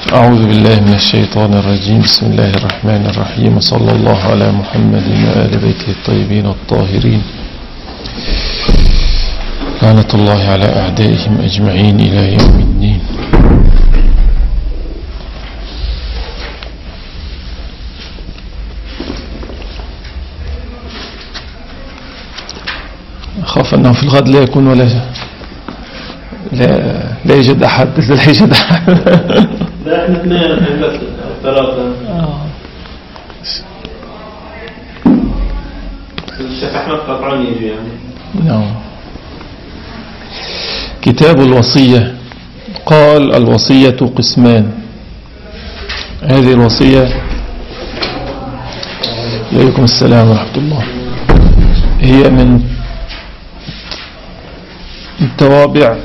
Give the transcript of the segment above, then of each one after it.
أعوذ بالله من الشيطان الرجيم. بسم الله الرحمن الرحيم، وصلى الله على محمد وآل بيته الطيبين الطاهرين، لعنة الله على أعدائهم أجمعين إلى يوم الدين. أخاف أنه في الغد لا يكون لا يوجد أحد. لا يوجد أحد. لا احنا اثنين بس او ثلاثة. الشيخ احمد قطعان يجي يعني. نعم. كتاب الوصية. قال الوصية قسمان. هذه الوصية، عليكم السلام ورحمة الله، هي من توابع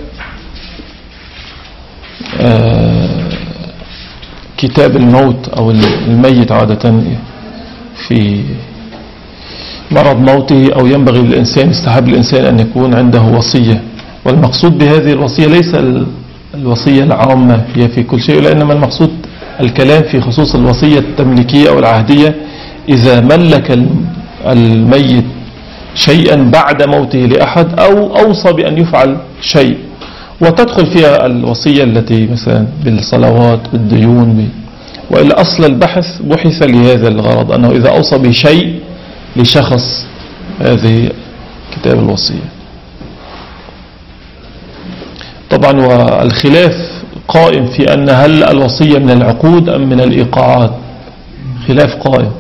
كتاب الموت أو الميت عادة في مرض موته أو ينبغي للإنسان، يستحب الإنسان أن يكون عنده وصية. والمقصود بهذه الوصية ليس الوصية العامة هي في كل شيء، لأنما المقصود الكلام في خصوص الوصية التمليكية أو العهدية إذا ملك الميت شيئا بعد موته لأحد أو أوصى بأن يفعل شيء، وتدخل فيها الوصية التي مثلا بالصلوات بالديون وإلا أصل البحث بحث لهذا الغرض، أنه إذا أوصى بشيء لشخص، هذه كتاب الوصية. طبعا والخلاف قائم في أن هل الوصية من العقود أم من الإيقاعات، خلاف قائم.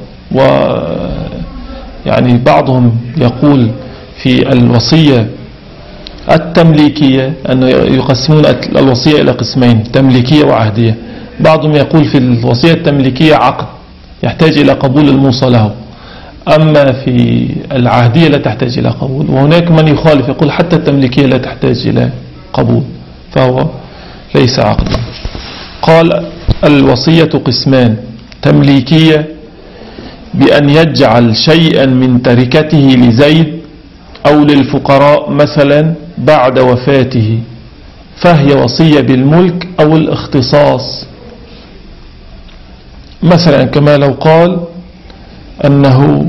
يعني بعضهم يقول في الوصية التمليكية أنه يقسمون الوصية إلى قسمين، تمليكية وعهدية. بعضهم يقول في الوصية التمليكية عقد يحتاج إلى قبول الموصى له، أما في العهدية لا تحتاج إلى قبول. وهناك من يخالف يقول حتى التمليكية لا تحتاج إلى قبول، فهو ليس عقدا. قال الوصية قسمان: تمليكية بأن يجعل شيئا من تركته لزيد أو للفقراء مثلا بعد وفاته، فهي وصية بالملك أو الاختصاص. مثلا كما لو قال أنه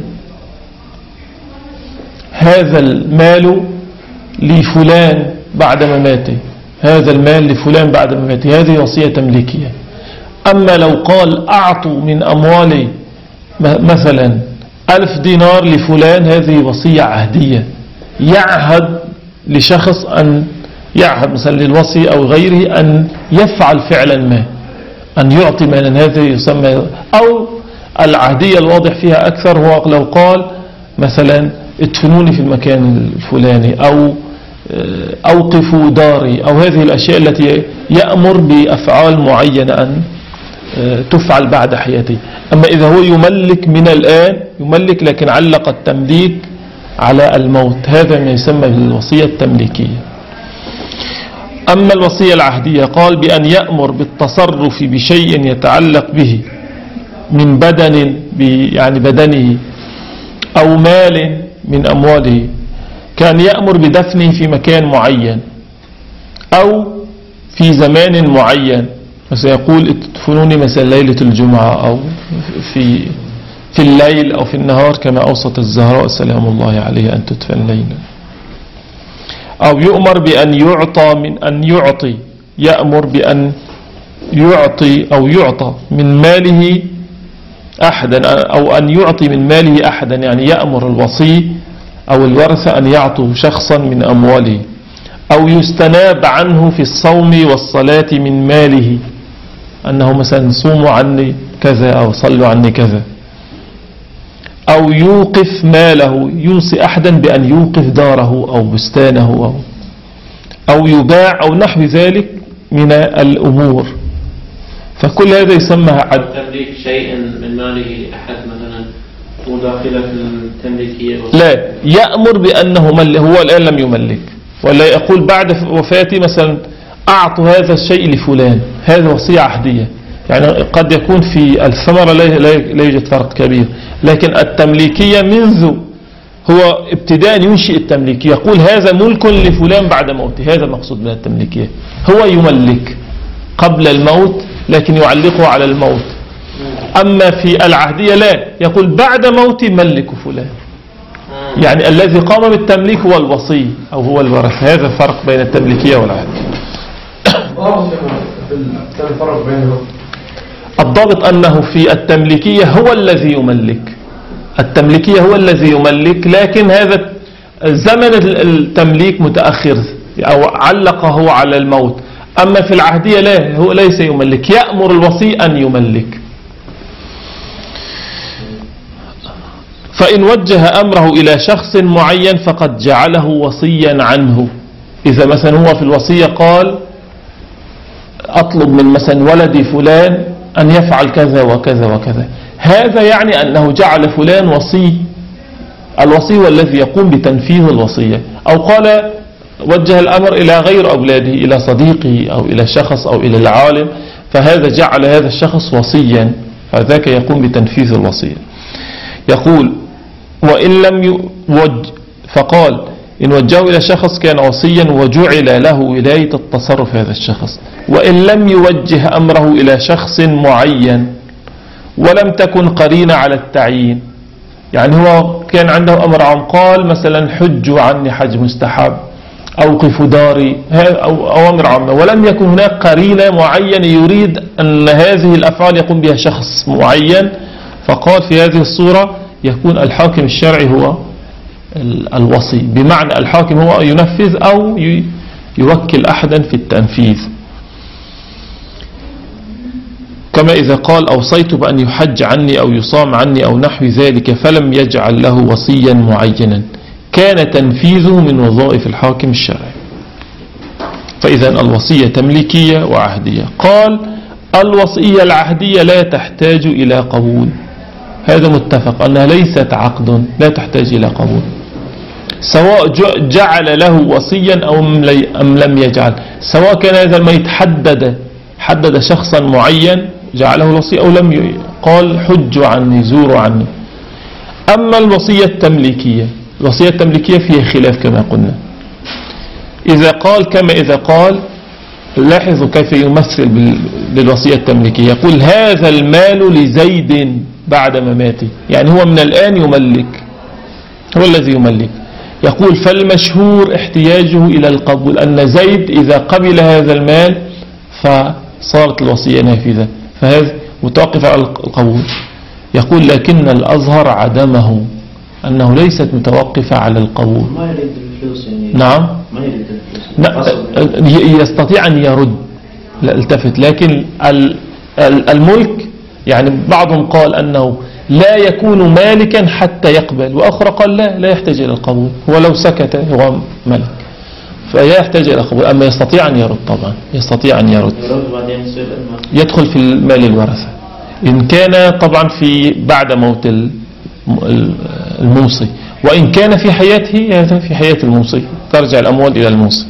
هذا المال لفلان بعد مماته، هذا المال لفلان بعد مماته، هذه وصية تمليكية. أما لو قال أعطوا من أموالي مثلا 1000 دينار لفلان، هذه وصية عهدية، يعهد لشخص أن يعهد مثلا للوصي أو غيره أن يفعل فعلا ما، أن يعطي مالا، هذا يسمى. أو العهدية الواضح فيها أكثر هو لو قال مثلا ادفنوني في المكان الفلاني، أو أوقفوا داري، أو هذه الأشياء التي يأمر بأفعال معينة أن تفعل بعد حياته. أما إذا هو يملك من الآن، يملك لكن علق التمليك على الموت، هذا ما يسمى بالوصية التمليكية. أما الوصية العهدية قال بأن يأمر بالتصرف بشيء يتعلق به من بدن، يعني بدنه، أو مال من أمواله، كان يأمر بدفنه في مكان معين أو في زمان معين. فسيقول ادفنوني مثلا ليلة الجمعة أو في الليل أو في النهار، كما أوصت الزهراء سلام الله عليها أن تدفن ليلا. أو يؤمر بأن يعطى من أن يعطي، يأمر بأن يعطي أو يعطى من ماله أحدا، أو أن يعطي من ماله أحدا، يعني يأمر الوصي أو الورثة أن يعطوا شخصا من أمواله. أو يستناب عنه في الصوم والصلاة من ماله، أنه مثلا صوموا عني كذا أو صلوا عني كذا. أو يوقف ماله، يوصي أحدا بأن يوقف داره أو بستانه، أو يباع أو نحو ذلك من الأمور. فكل هذا يسمى عد. تمليك شيء من ماله أحد مثلا مداخلة في التمليكية، لا، يأمر بأنه هو الآن لم يملك، ولا يقول بعد وفاتي مثلا أعطوا هذا الشيء لفلان، هذا وصية عهدية. يعني قد يكون في الثمرة لا يوجد فرق كبير، لكن التمليكية منذ هو ابتداء ينشئ التمليكية، يقول هذا ملك لفلان بعد موته، هذا المقصود من التمليكية. هو يملك قبل الموت لكن يعلقه على الموت. أما في العهدية لا، يقول بعد موتي ملك فلان، يعني الذي قام بالتمليك هو الوصي أو هو الورث. هذا الفرق بين التمليكية والعهدية. الضابط أنه في التمليكية هو الذي يملك، التمليكية هو الذي يملك، لكن هذا زمن التمليك متأخر أو علقه على الموت. أما في العهدية لا، هو ليس يملك، يأمر الوصي أن يملك. فإن وجه أمره إلى شخص معين فقد جعله وصيا عنه. إذا مثلا هو في الوصية قال أطلب من مثلا ولدي فلان أن يفعل كذا وكذا وكذا، هذا يعني أنه جعل فلان وصي، الوصي هو الذي يقوم بتنفيذ الوصية. أو قال وجه الأمر إلى غير أولاده، إلى صديقه أو إلى شخص أو إلى العالم، فهذا جعل هذا الشخص وصيا، فذاك يقوم بتنفيذ الوصية. يقول وإن لم فقال إن وجهه إلى شخص كان وصيا وجعل له ولاية التصرف هذا الشخص. وإن لم يوجه أمره إلى شخص معين ولم تكن قرينة على التعيين، يعني هو كان عنده أمر عام، قال مثلا حجوا عني حج مستحب، أوقفوا داري، أو أوامر عامة، ولم يكن هناك قرينة معينة يريد أن هذه الأفعال يقوم بها شخص معين، فقال في هذه الصورة يكون الحاكم الشرعي هو الوصي، بمعنى الحاكم هو ينفذ أو يوكل أحدا في التنفيذ. كما إذا قال أوصيت بأن يحج عني أو يصام عني أو نحو ذلك فلم يجعل له وصيا معينا، كان تنفيذه من وظائف الحاكم الشرعي. فإذا الوصية تمليكية وعهدية. قال الوصية العهدية لا تحتاج إلى قبول، هذا متفق أنها ليست عقد، لا تحتاج إلى قبول، سواء جعل له وصيا أو أم لم يجعل، سواء كان هذا الميت حدد شخصا معين جعله الوصي أو لم قال حجوا عني زوروا عني. أما الوصية التمليكية، الوصية التمليكية فيها خلاف كما قلنا. إذا قال لاحظوا كيف يمثل للوصية التمليكية، يقول هذا المال لزيد بعد مماته، يعني هو من الآن يملك، هو الذي يملك. يقول فالمشهور احتياجه إلى القبول، أن زيد إذا قبل هذا المال فصارت الوصية نافذة، فهذا متوقف على القبول. يقول لكن الأظهر عدمه، أنه ليست متوقفة على القبول. ما يريد الفلوس يعني. نعم، ما يريد الفلوس. يستطيع أن يرد، لا التفت، لكن الملك يعني بعضهم قال أنه لا يكون مالكا حتى يقبل، وآخر قال لا يحتاج إلى القبول، هو لو سكت هو ملك، فلا يحتاج إلى القبول. أما يستطيع أن يرد، طبعا يستطيع أن يرد، يدخل في المال الورثة إن كان طبعا بعد موت الموصي، وإن كان في حياته هذا في حياة الموصي ترجع الأموال إلى الموصي.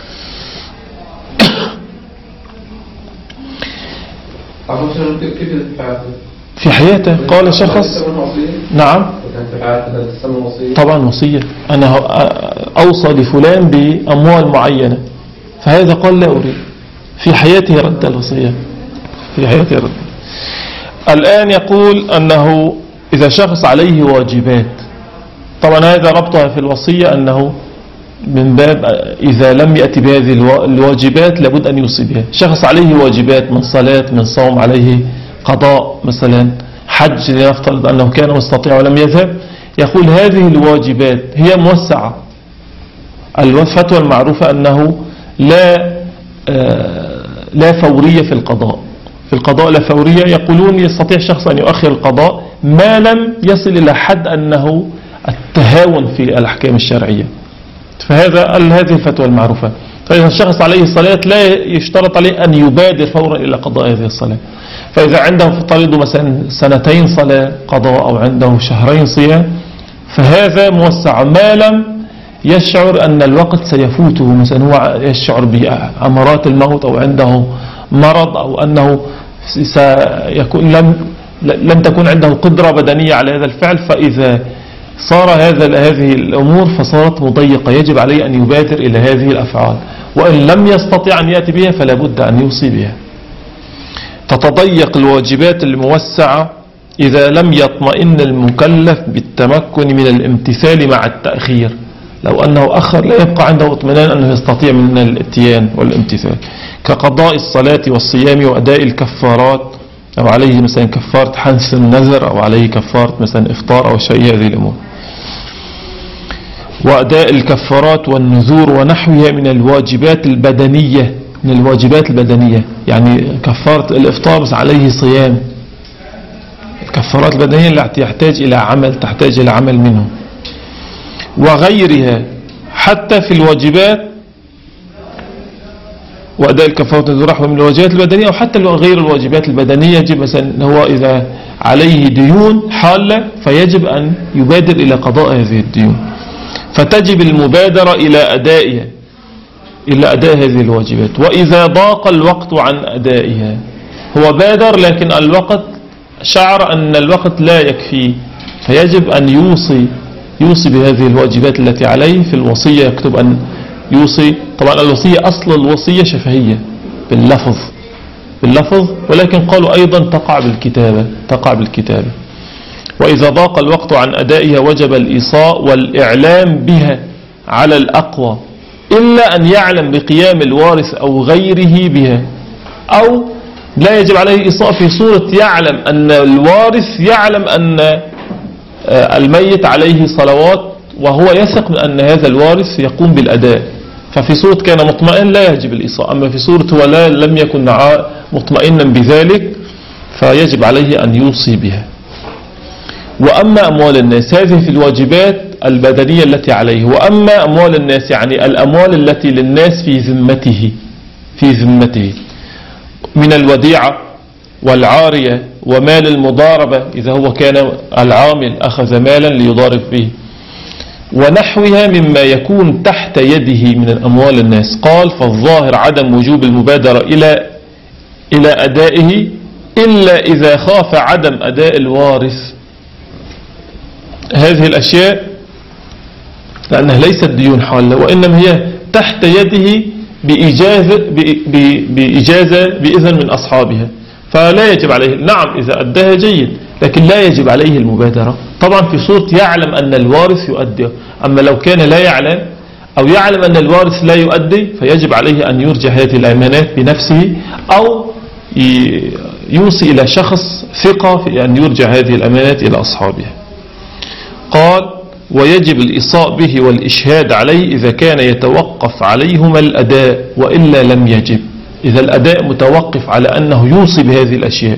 في حياته قال شخص نعم طبعا وصية، أنا أوصى لفلان بأموال معينة، فهذا قال لا أريد، في حياته رد الوصية، في حياته رد. الآن يقول أنه إذا شخص عليه واجبات، طبعا هذا ربطها في الوصية أنه من باب إذا لم يأتي بهذه الواجبات لابد أن يوصي بها. شخص عليه واجبات من صلاة من صوم، عليه قضاء مثلا حج، لنفترض أنه كان مستطيع ولم يذهب، يقول هذه الواجبات هي موسعة. الفتوى المعروفة أنه لا فورية في القضاء، في القضاء لا فورية، يقولون يستطيع الشخص أن يؤخر القضاء ما لم يصل إلى حد أنه التهاون في الأحكام الشرعية، فهذه الفتوى المعروفة. فإذا الشخص عليه الصلاة لا يشترط عليه أن يبادر فورا إلى قضاء هذه الصلاة. فإذا عنده فرض مثلا 2 صلاة قضاء أو عنده 2 صيام، فهذا موسع ما لم يشعر أن الوقت سيفوته، مثلا هو يشعر بأمارات الموت أو عنده مرض أو أنه سيكون لم تكن عنده قدرة بدنية على هذا الفعل، فإذا صار هذه الأمور فصارت مضيقة، يجب عليه أن يبادر إلى هذه الأفعال، وإن لم يستطيع أن يأتي بها فلا بد أن يوصي بها. تتضيق الواجبات الموسعة إذا لم يطمئن المكلف بالتمكن من الامتثال مع التأخير. لو أنه أخر لا يبقى عنده اطمئنان أنه يستطيع من الاتيان والامتثال، كقضاء الصلاة والصيام وأداء الكفارات، أو عليه مثلا كفارة حنث النذر، أو عليه كفارة مثلا إفطار أو شيء هذه الأمور، وأداء الكفارات والنذور ونحوها من الواجبات البدنية. من الواجبات البدنية يعني كفارة الإفطار بس عليه صيام. الكفارات البدنية التي تحتاج إلى عمل منه، وغيرها حتى في الواجبات. وأداء الكفارات والنذور من الواجبات البدنية، أو حتى غير الواجبات البدنية. يجب مثلا هو إذا عليه ديون حالة فيجب أن يبادر إلى قضاء هذه الديون، فتجب المبادرة إلى أداء هذه الواجبات. وإذا ضاق الوقت عن أدائها، هو بادر لكن الوقت شعر أن الوقت لا يكفي، فيجب أن يوصي بهذه الواجبات التي عليه. في الوصية يكتب أن يوصي. طبعا الوصية أصل الوصية شفهية باللفظ، ولكن قالوا أيضا تقع بالكتابة. وإذا ضاق الوقت عن أدائها وجب الإيصاء والإعلام بها على الأقوى، إلا أن يعلم بقيام الوارث أو غيره بها. أو لا يجب عليه إيصاء في صورة يعلم أن الوارث يعلم أن الميت عليه صلوات وهو يثق من أن هذا الوارث يقوم بالأداء، ففي صورة كان مطمئن لا يجب الإيصاء. أما في صورة هو لم يكن مطمئنا بذلك فيجب عليه أن يوصي بها. وأما أموال الناس، هذه في الواجبات البدنية التي عليه. وأما أموال الناس يعني الأموال التي للناس في ذمته من الوديعة والعارية ومال المضاربة، إذا هو كان العامل أخذ مالا ليضارب به، ونحوها مما يكون تحت يده من الأموال الناس. قال فالظاهر عدم وجوب المبادرة إلى أدائه إلا إذا خاف عدم أداء الوارث. هذه الأشياء لأنها ليست ديون حالة، وإنما هي تحت يده بإذن من أصحابها، فلا يجب عليه. نعم إذا أداها جيد، لكن لا يجب عليه المبادرة. طبعا في صورة يعلم أن الوارث يؤدي. أما لو كان لا يعلم أو يعلم أن الوارث لا يؤدي فيجب عليه أن يرجع هذه الأمانات بنفسه، أو يوصي إلى شخص ثقة في أن يرجع هذه الأمانات إلى أصحابها. قال ويجب الإيصاء به والإشهاد عليه إذا كان يتوقف عليهما الأداء، وإلا لم يجب. إذا الأداء متوقف على أنه يوصي بهذه الأشياء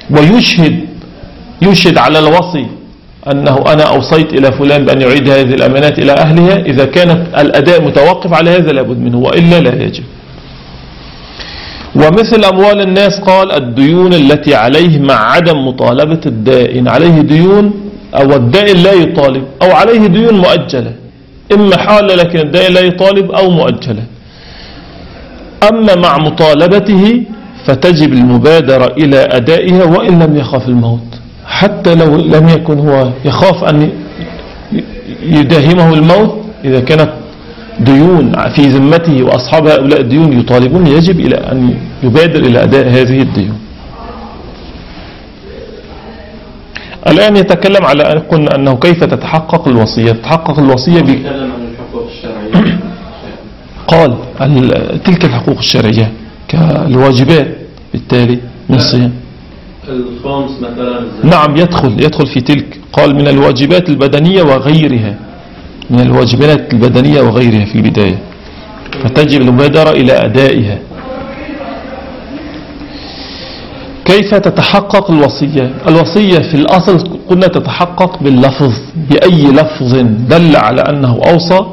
ويشهد على الوصي أنه أنا أوصيت إلى فلان بأن يعيد هذه الأمانات إلى أهلها، إذا كانت الأداء متوقف على هذا لابد منه، وإلا لا يجب. ومثل أموال الناس قال الديون التي عليه مع عدم مطالبة الدائن. عليه ديون أو الدائن لا يطالب، أو عليه ديون مؤجلة، إما حالة لكن الدائن لا يطالب، أو مؤجلة. أما مع مطالبته فتجب المبادرة إلى أدائها وإن لم يخاف الموت. حتى لو لم يكن هو يخاف أن يداهمه الموت، إذا كانت ديون في ذمته وأصحاب هؤلاء الديون يطالبون، يجب إلى أن يبادر إلى أداء هذه الديون. الآن يتكلم على أن قلنا أنه كيف تتحقق الوصية. تتحقق الوصية يتكلم عن الحقوق الشرعية. قال تلك الحقوق الشرعية كالواجبات بالتالي من الصيام. الخمس مثلا. نعم يدخل في تلك. قال من الواجبات البدنية وغيرها، من الواجبات البدنية وغيرها في البداية، فتجب المبادرة إلى أدائها. كيف تتحقق الوصية؟ الوصية في الأصل قلنا تتحقق باللفظ، بأي لفظ دل على أنه أوصى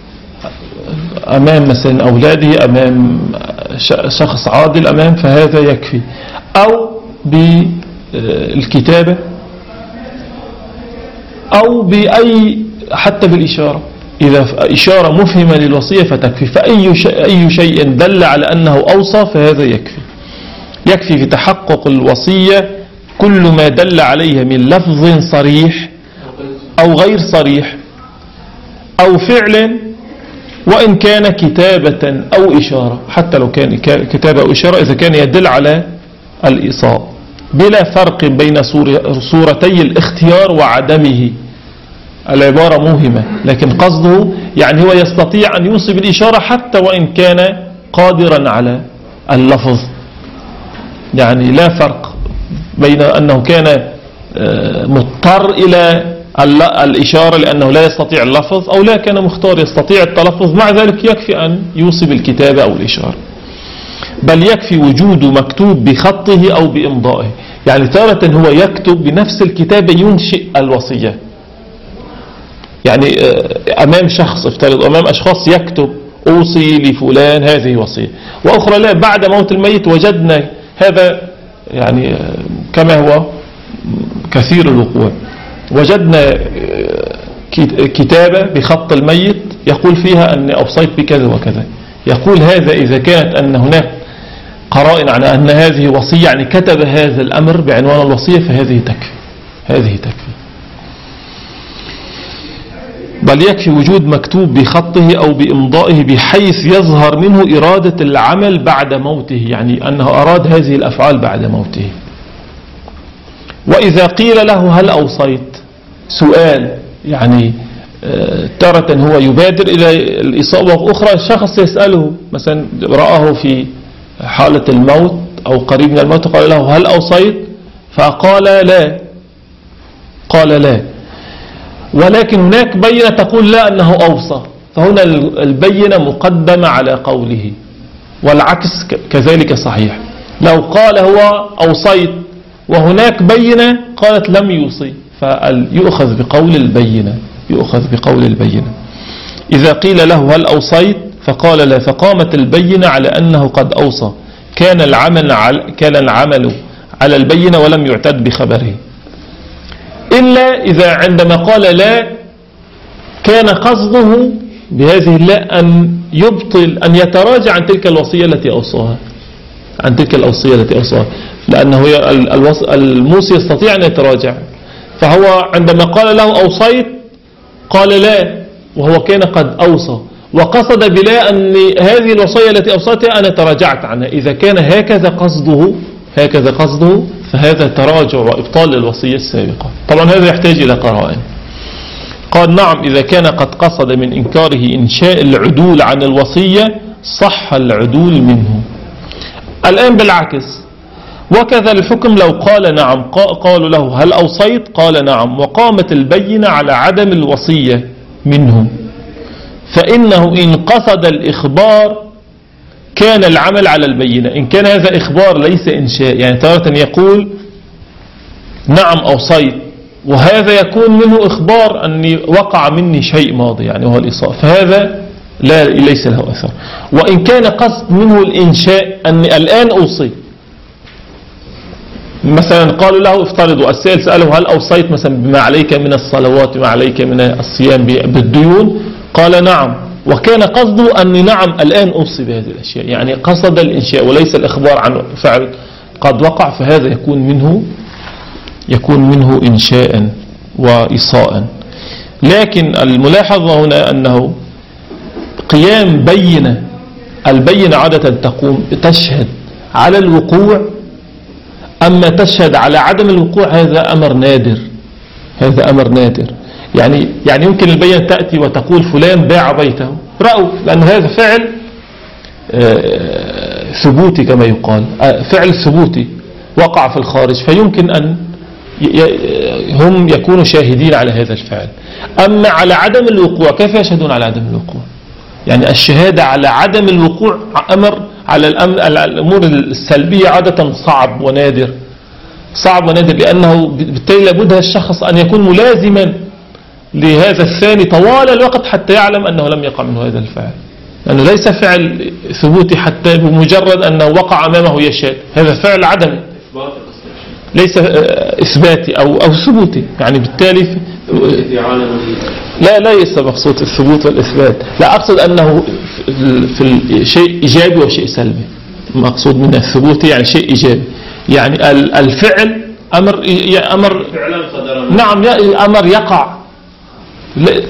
أمام مثلا أولاده، أمام شخص عادل، أمام، فهذا يكفي. أو بالكتابة، أو بأي، حتى بالإشارة، إذا إشارة مفهمة للوصية فتكفي. فأي شيء دل على أنه أوصى فهذا يكفي. يكفي في تحقق الوصية كل ما دل عليها من لفظ صريح أو غير صريح أو فعل، وإن كان كتابة أو إشارة. حتى لو كان كتابة أو إشارة، إذا كان يدل على الإيصاء بلا فرق بين صورتي الاختيار وعدمه. العبارة موهمة، لكن قصده يعني هو يستطيع أن يوصي بالإشارة حتى وإن كان قادرا على اللفظ. يعني لا فرق بين أنه كان مضطر إلى الإشارة لأنه لا يستطيع اللفظ، أو لا كان مختار يستطيع التلفظ، مع ذلك يكفي أن يوصي بالكتابة أو الإشارة. بل يكفي وجود مكتوب بخطه أو بإمضائه. يعني تارة هو يكتب بنفس الكتابة ينشئ الوصية، يعني أمام شخص، افترض أمام أشخاص يكتب أوصي لفلان هذه وصية، وأخرى لا، بعد موت الميت وجدنا هذا يعني كما هو كثير الوقوع، وجدنا كتابة بخط الميت يقول فيها أن أوصيت بكذا وكذا. يقول هذا إذا كانت أن هناك قرائن على أن هذه وصية، يعني كتب هذا الأمر بعنوان الوصية، فهذه تكفي، هذه تكفي. بل يكفي وجود مكتوب بخطه أو بإمضائه بحيث يظهر منه إرادة العمل بعد موته، يعني أنه أراد هذه الأفعال بعد موته. وإذا قيل له هل أوصيت، سؤال، يعني تارة هو يبادر إلى الإصابة، وأخرى شخص يسأله مثلا رآه في حالة الموت أو قريب من الموت، قال له هل أوصيت، فقال لا، قال لا، ولكن هناك بينة تقول لا أنه أوصى، فهنا البينة مقدمة على قوله، والعكس كذلك صحيح. لو قال هو أوصيت وهناك بينة قالت لم يوصي، فيؤخذ بقول البينة، يؤخذ بقول البينة. إذا قيل له هل أوصيت فقال لا، فقامت البينة على أنه قد أوصى، كان العمل على البينة ولم يعتد بخبره، إلا إذا عندما قال لا كان قصده بهذه اللا أن يبطل، أن يتراجع عن تلك الوصية التي أوصاها، عن تلك الوصية التي أوصاها، لأنه الموصي يستطيع أن يتراجع. فهو عندما قال له أوصيت قال لا، وهو كان قد أوصى، وقصد بلا أن هذه الوصية التي أوصتها أنا تراجعت عنها. إذا كان هكذا قصده فهذا تراجع وإبطال للوصية السابقة. طبعا هذا يحتاج إلى قرائن. قال نعم، إذا كان قد قصد من إنكاره إنشاء العدول عن الوصية صح العدول منه. الآن بالعكس، وكذا الحكم لو قال نعم، قالوا له هل أوصيت، قال نعم، وقامت البينة على عدم الوصية منه، فإنه إن قصد الإخبار كان العمل على البينة. إن كان هذا إخبار ليس إنشاء، يعني تارة يقول نعم أوصيت، وهذا يكون منه إخبار أني وقع مني شيء ماضي، يعني هو الإصاء، فهذا ليس له أثر. وإن كان قصد منه الإنشاء أني الآن أوصي، مثلا قالوا له افترضوا السائل سأله هل أوصيت مثلا بما عليك من الصلوات وما عليك من الصيام بالديون، قال نعم، وكان قصده أني نعم الآن أوصي بهذه الأشياء، يعني قصد الإنشاء وليس الإخبار عن فعل قد وقع، فهذا يكون منه إنشاء وإصاء. لكن الملاحظة هنا أنه قيام بينة، البينة عادة تشهد على الوقوع، أما تشهد على عدم الوقوع هذا أمر نادر، هذا أمر نادر. يعني يمكن البينة تأتي وتقول فلان باع بيته، رأوا، لأن هذا فعل ثبوتي كما يقال، فعل ثبوتي وقع في الخارج، فيمكن أن هم يكونوا شاهدين على هذا الفعل. أما على عدم الوقوع كيف يشهدون على عدم الوقوع؟ يعني الشهادة على عدم الوقوع أمر على الأمور السلبية عادة صعب ونادر، لأنه بالتالي لابد الشخص أن يكون ملازما لهذا الثاني طوال الوقت حتى يعلم أنه لم يقع منه هذا الفعل، لأنه ليس فعل ثبوتي حتى بمجرد أنه وقع أمامه يشهد، هذا فعل عدمي ليس إثباتي أو ثبوتي. يعني بالتالي لا ليس مقصود الثبوت والإثبات، لا أقصد أنه في الشيء إيجابي وشيء سلبي، مقصود من الثبوت يعني شيء إيجابي، يعني الفعل أمر نعم أمر يقع،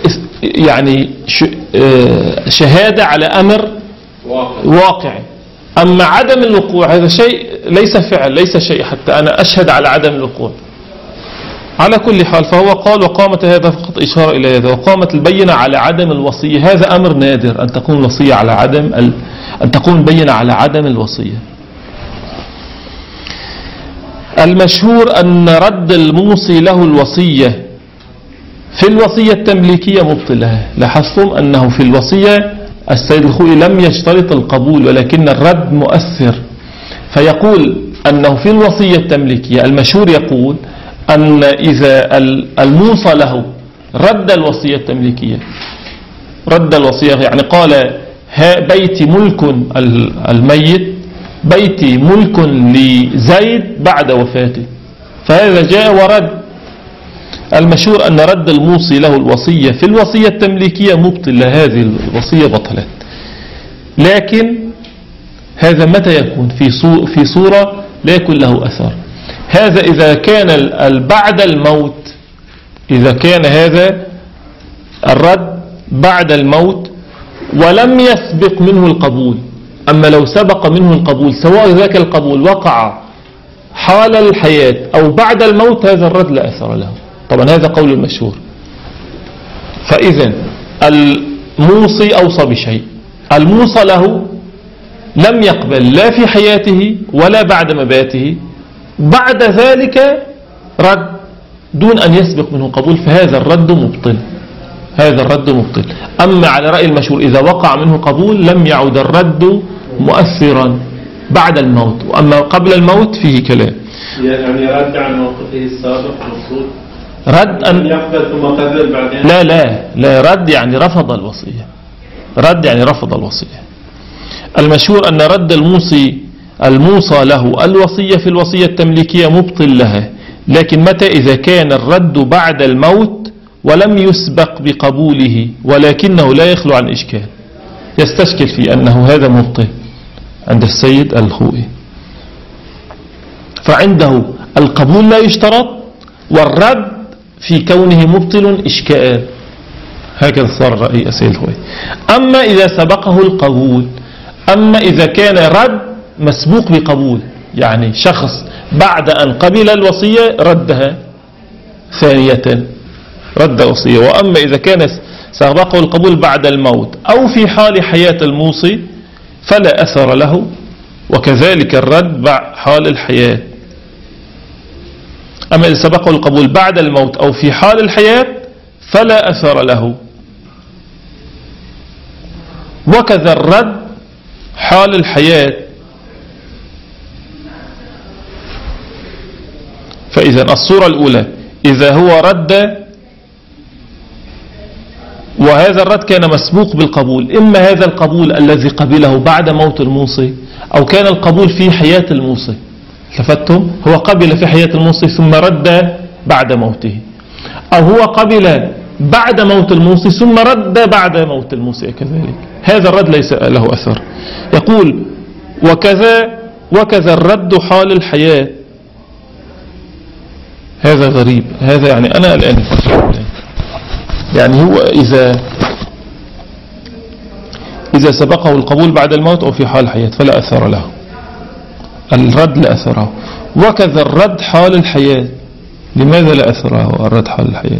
يعني شهادة على أمر واقع، أما عدم الوقوع هذا شيء ليس فعل، ليس شيء حتى أنا أشهد على عدم الوقوع. على كل حال فهو قال وقامت هذا فقط إشارة إلى هذا، وقامت البينة على عدم الوصية. هذا أمر نادر أن تكون الوصية على أن تكون البينة على عدم الوصية. المشهور أن رد الموصي له الوصية في الوصية التمليكية مبطلة. لاحظتم أنه في الوصية السيد الخوئي لم يشترط القبول ولكن الرد مؤثر، فيقول أنه في الوصية التمليكية المشهور يقول أن إذا الموصى له رد الوصية التمليكية، رد الوصية يعني قال بيتي ملك الميت، بيتي ملك لزيد بعد وفاته، فهذا جاء ورد. المشهور أن رد الموصي له الوصية في الوصية التمليكية مبطل، هذه الوصية بطلت. لكن هذا متى يكون؟ في صورة لا يكون له أثر. هذا إذا كان بعد الموت، إذا كان هذا الرد بعد الموت ولم يسبق منه القبول. أما لو سبق منه القبول سواء ذاك القبول وقع حال الحياة أو بعد الموت هذا الرد لا أثر له. طبعا هذا قول المشهور. فإذا الموصي أوصى بشيء، الموصى له لم يقبل لا في حياته ولا بعد مباته، بعد ذلك رد دون أن يسبق منه قبول، فهذا الرد مبطل، هذا الرد مبطل. أما على رأي المشهور إذا وقع منه قبول لم يعد الرد مؤثرا بعد الموت، وأما قبل الموت فيه كلام. يعني رد عن موقفه السابق المفروض رد أن يقبل ثم قبل بعدين. لا رد يعني رفض الوصية، رد يعني رفض الوصية. المشهور أن رد الموصى له الوصية في الوصية التمليكية مبطل لها، لكن متى؟ إذا كان الرد بعد الموت ولم يسبق بقبوله، ولكنه لا يخلو عن إشكال، يستشكل في أنه هذا مبطل عند السيد الخوئي. فعنده القبول لا يشترط والرد في كونه مبطل إشكال، هكذا صار رأي السيد الخوئي. أما إذا سبقه القبول، أما إذا كان رد مسبوق بقبول، يعني شخص بعد أن قبل الوصية ردها ثانية، رد وصية. وأما إذا كان سبقه القبول بعد الموت أو في حال حياة الموصي فلا أثر له، وكذلك الرد بعد حال الحياة. أما إذا سبقه القبول بعد الموت أو في حال الحياة فلا أثر له، وكذا الرد حال الحياة. فإذا الصورة الأولى إذا هو رد وهذا الرد كان مسبوق بالقبول، إما هذا القبول الذي قبله بعد موت الموصي أو كان القبول في حياة الموصي. لفتم؟ هو قبل في حياة الموصي ثم رد بعد موته، أو هو قبل بعد موت الموصي ثم رد بعد موت الموصي كذلك، هذا الرد ليس له أثر. يقول وكذا الرد حال الحياة. هذا غريب، هذا يعني أنا الآن يعني هو إذا سبقه القبول بعد الموت أو في حال الحياة فلا أثر له، الرد لا أثره. وكذا الرد حال الحياة، لماذا لا أثره الرد حال الحياة؟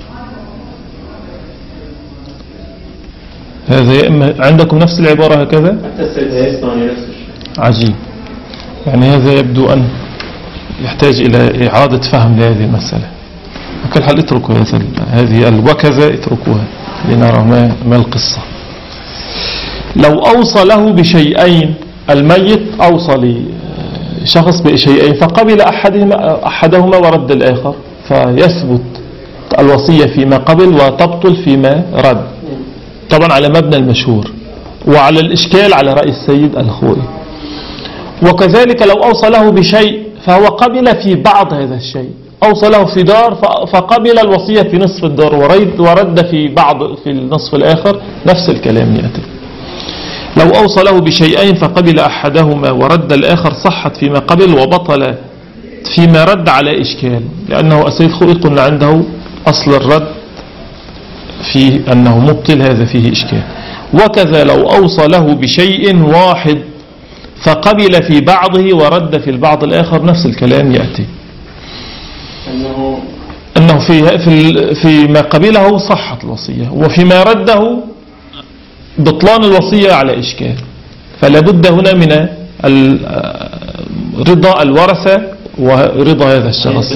هذا يا إما عندكم نفس العبارة هكذا؟ حتى السيد نفس الشيء. عجيب، يعني هذا يبدو أن يحتاج إلى إعادة فهم لهذه المسألة. وكل حال اتركوا هذه الوكذا اتركوها لنرى ما القصة. لو أوصى له بشيئين، الميت أوصى لشخص بشيئين فقبل أحدهما ورد الآخر، فيثبت الوصية فيما قبل وتبطل فيما رد، طبعا على مبنى المشهور وعلى الإشكال على رأي السيد الخوئي. وكذلك لو أوصى له بشيء فهو قبل في بعض هذا الشيء، أوصى له في دار فقبل الوصية في نصف الدار ورد في النصف الآخر، نفس الكلام يأتي. لو أوصى له بشيئين فقبل أحدهما ورد الآخر صحت فيما قبل وبطل فيما رد على إشكال، لأنه السيد الخوئي قلنا عنده أصل الرد في أنه مبطل، هذا فيه إشكال. وكذا لو أوصى له بشيء واحد فقبل في بعضه ورد في البعض الآخر، نفس الكلام يأتي أنه فيما قبله صحت الوصية، وفيما رده بطلان الوصية على إشكال. فلا بد هنا من رضا الورثة ورضا هذا الشخص.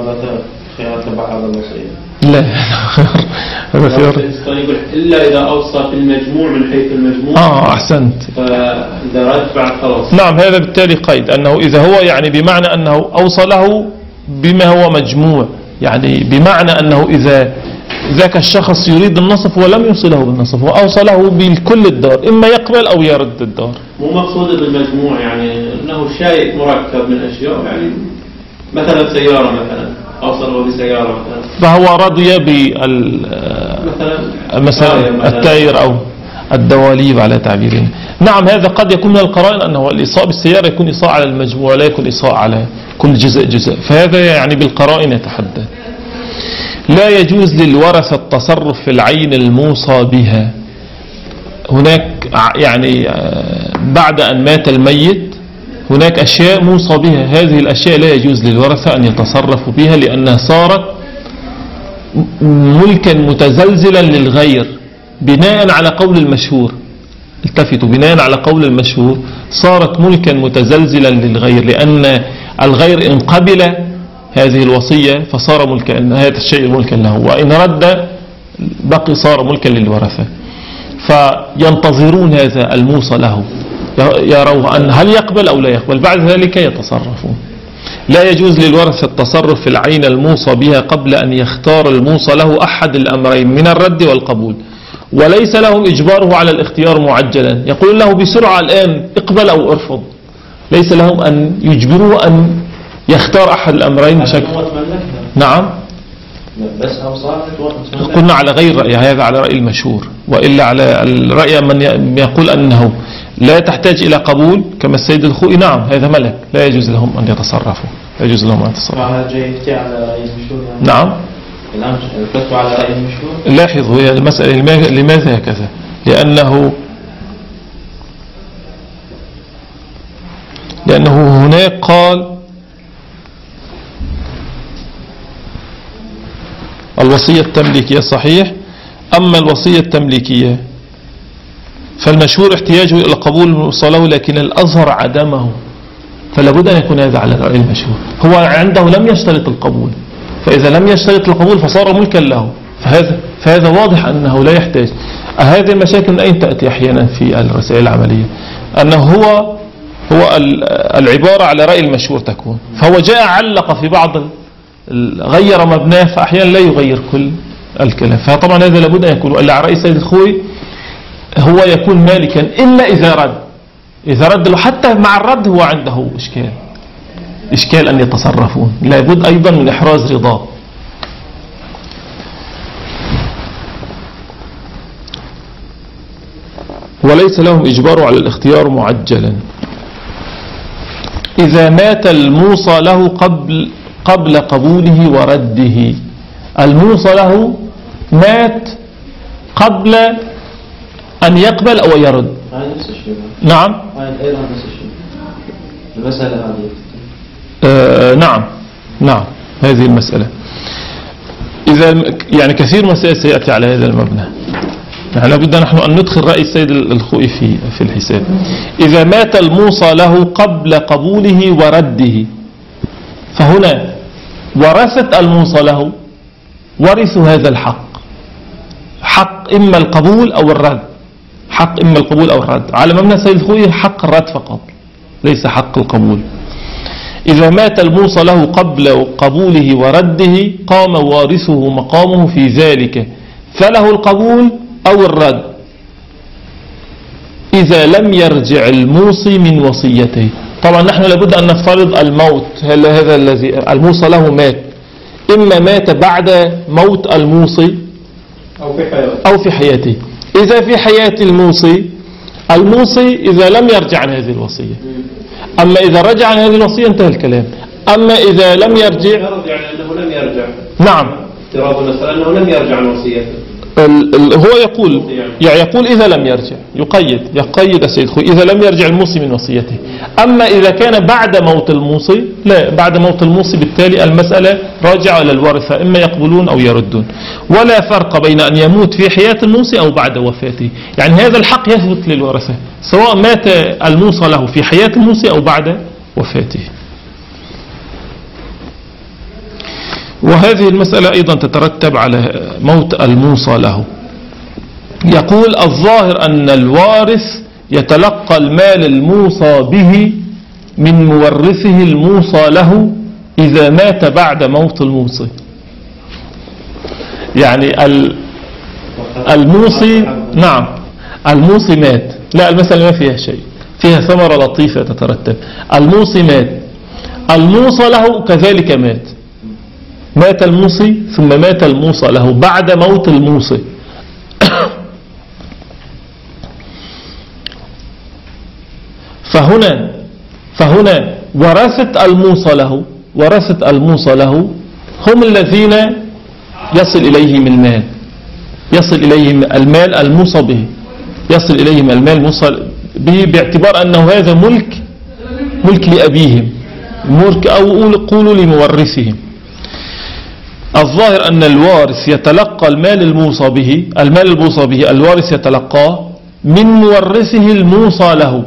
لا هذا خيار إلا إذا أوصى في المجموع من حيث المجموع. أحسنت. فإذا رد بعد خلاص. نعم، هذا بالتالي قيد أنه إذا هو يعني بمعنى أنه أوصى له بما هو مجموع، يعني بمعنى أنه إذا ذاك الشخص يريد النصف ولم يوصله بالنصف وأوصله بكل الدار، إما يقبل أو يرد الدار. مو مقصود بالمجموع يعني أنه شيء مركب من أشياء، يعني مثلا سيارة مثلا أوصله بسيارة مثلا، فهو رضي مثلا التاير أو الدواليب على تعبيرنا. نعم، هذا قد يكون من القرائن أنه الإيصاء بالسيارة يكون إيصاء على المجموع ولا يكون إيصاء على كل جزء، فهذا يعني بالقرائن يتحدث. لا يجوز للورثة التصرف في العين الموصى بها. هناك يعني بعد أن مات الميت هناك أشياء موصى بها، هذه الأشياء لا يجوز للورثة أن يتصرفوا بها لأنها صارت ملكا متزلزلا للغير بناء على قول المشهور. التفتوا، بناء على قول المشهور صارت ملكا متزلزلا للغير، لأن الغير إن قبل هذه الوصية فصار ملكا، هذا الشيء ملكا له، وإن رد بقي صار ملكا للورثة. فينتظرون هذا الموصى له، يروه أن هل يقبل أو لا يقبل، بعد ذلك يتصرفون. لا يجوز للورثة التصرف في العين الموصى بها قبل أن يختار الموصى له أحد الأمرين من الرد والقبول، وليس لهم إجباره على الاختيار معجلا، يقول له بسرعة الآن اقبل أو ارفض، ليس لهم أن يجبروه أن يختار أحد الأمرين بشكل. نعم، بس قلنا على غير رأي، هذا على رأي المشهور، وإلا على الرأي من يقول أنه لا تحتاج إلى قبول كما السيد الخوئي. نعم، هذا ملك لا يجوز لهم أن يتصرفوا، لا يجوز لهم أن يتصرفوا. نعم، على رأي المشهور. لاحظوا هي المسألة لماذا هكذا، لأنه هناك قال الوصية التمليكية صحيح، أما الوصية التمليكية فالمشهور احتياجه إلى قبول الموصله، لكن الأظهر عدمه، فلا بد أن يكون هذا على رأي المشهور. هو عنده لم يشترط القبول، فإذا لم يشترط القبول فصار ملكا له، فهذا واضح أنه لا يحتاج. هذه المشاكل من أين تأتي أحيانا في الرسائل العملية؟ أنه هو العبارة على رأي المشهور تكون، فهو جاء علق في بعض غير مبناه، فأحيانا لا يغير كل الكلام. فطبعا هذا لابد أن يكون إلا على رأي السيد الخوئي، هو يكون مالكا إلا إذا رد له، حتى مع الرد هو عنده إشكال أن يتصرفون، لابد أيضا من إحراز رضاه. وليس لهم إجبار على الاختيار معجلا. إذا مات الموصى له قبل قبوله ورده، الموصى له مات قبل أن يقبل أو يرد. نعم، نعم هذه المسألة. إذا يعني كثير مسائل سيأتي على هذا المبنى، لابد نحن أن ندخل رأي السيد الخوئي في الحساب. إذا مات الموصى له قبل قبوله ورده، فهنا ورثة الموصى له ورثوا هذا الحق، حق إما القبول أو الرد، حق إما القبول أو الرد. على مبنى السيد الخوئي حق الرد فقط، ليس حق القبول. إذا مات الموصى له قبل قبوله ورده قام وارثه مقامه في ذلك، فله القبول أو الرد إذا لم يرجع الموصي من وصيته. طبعا نحن لابد أن نفترض الموت، هذا الذي الموصى له مات، إما مات بعد موت الموصي أو في حياته. إذا في حياة الموصي إذا لم يرجع عن هذه الوصية، أما إذا رجع عن هذه الوصية انتهى الكلام. أما إذا لم يرجع، يعني أنه لم يرجع. نعم، افتراض مثلا أنه لم يرجع عن وصيته، هو يقول يقول إذا لم يرجع، يقيد السيد خوي إذا لم يرجع الموصي من وصيته. أما إذا كان بعد موت الموصي، لا، بعد موت الموصي بالتالي المسألة راجعة إلى الورثة، إما يقبلون أو يردون، ولا فرق بين أن يموت في حياة الموصي أو بعد وفاته. يعني هذا الحق يثبت للورثة سواء مات الموصى له في حياة الموصي أو بعد وفاته. وهذه المسألة أيضا تترتب على موت الموصى له. يقول الظاهر أن الوارث يتلقى المال الموصى به من مورثه الموصى له إذا مات بعد موت الموصي. يعني الموصي، نعم الموصي مات، لا المسألة ما فيها شيء، فيها ثمرة لطيفة تترتب. الموصي مات، الموصى له كذلك مات الموصي ثم مات الموصى له بعد موت الموصي. فهنا ورثة الموصى له هم الذين يصل إليهم المال الموصى به، يصل إليهم المال الموصى به باعتبار أنه هذا ملك لأبيهم، ملك أو قولوا لمورثهم. الظاهر أن الوارث يتلقى المال الموصى به، الوارث يتلقاه من مورثه الموصى له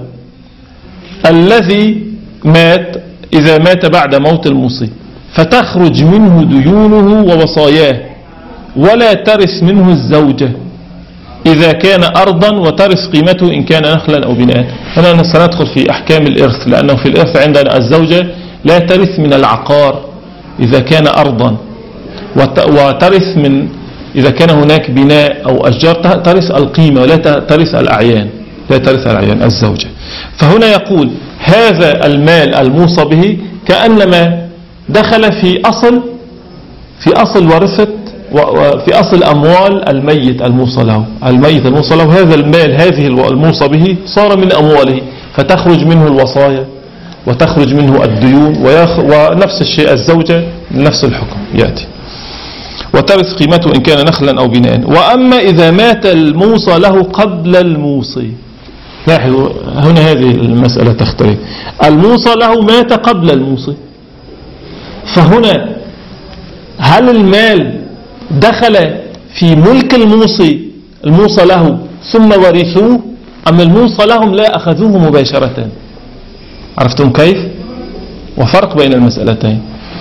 الذي مات إذا مات بعد موت الموصي، فتخرج منه ديونه ووصاياه، ولا ترث منه الزوجة إذا كان أرضا، وترث قيمته إن كان نخلا أو بناء. هنا سندخل في أحكام الإرث، لأنه في الإرث عندنا الزوجة لا ترث من العقار إذا كان أرضا، وترث من إذا كان هناك بناء أو أشجار ترث القيمة ولا ترث الأعيان، الزوجة. فهنا يقول هذا المال الموصى به كأنما دخل في أصل ورثة وفي أصل أموال الميت الموصى له. هذا المال هذه الموصى به صار من أمواله، فتخرج منه الوصايا وتخرج منه الديون، ونفس الشيء الزوجة نفس الحكم يأتي، وترث قيمته إن كان نخلا أو بناء. وأما إذا مات الموصى له قبل الموصي، لاحظوا هنا هذه المسألة تختلف، الموصى له مات قبل الموصي، فهنا هل المال دخل في ملك الموصى له ثم ورثوه، أم الموصى لهم لا أخذوه مباشرة؟ عرفتم كيف؟ وفرق بين المسألتين.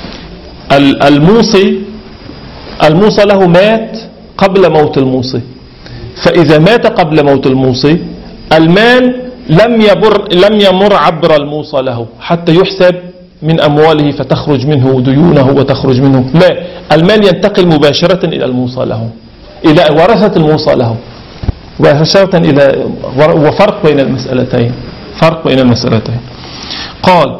الموصى له مات قبل موت الموصي، فإذا مات قبل موت الموصي المال لم يمر عبر الموصى له حتى يحسب من أمواله فتخرج منه ديونه وتخرج منه، لا، المال ينتقل مباشرة إلى الموصى له، إلى ورثة الموصى له مباشرة. وفرق بين المسألتين. قال